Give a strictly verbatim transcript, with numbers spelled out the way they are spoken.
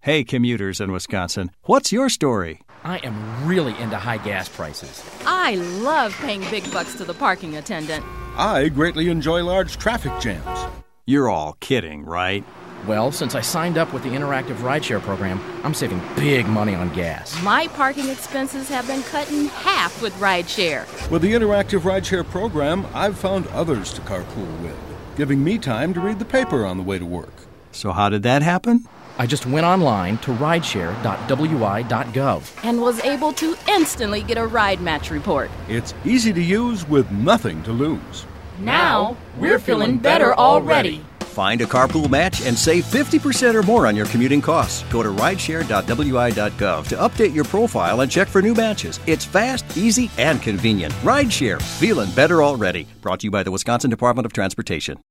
Hey, commuters in Wisconsin, what's your story? I am really into high gas prices. I love paying big bucks to the parking attendant. I greatly enjoy large traffic jams. You're all kidding, right? Well, since I signed up with the Interactive Rideshare program, I'm saving big money on gas. My parking expenses have been cut in half with rideshare. With the Interactive Rideshare program, I've found others to carpool with, giving me time to read the paper on the way to work. So how did that happen? I just went online to rideshare dot w i dot gov and was able to instantly get a ride match report. It's easy to use with nothing to lose. Now, we're feeling better already. Find a carpool match and save fifty percent or more on your commuting costs. Go to rideshare dot w i dot gov to update your profile and check for new matches. It's fast, easy, and convenient. Rideshare, feeling better already. Brought to you by the Wisconsin Department of Transportation.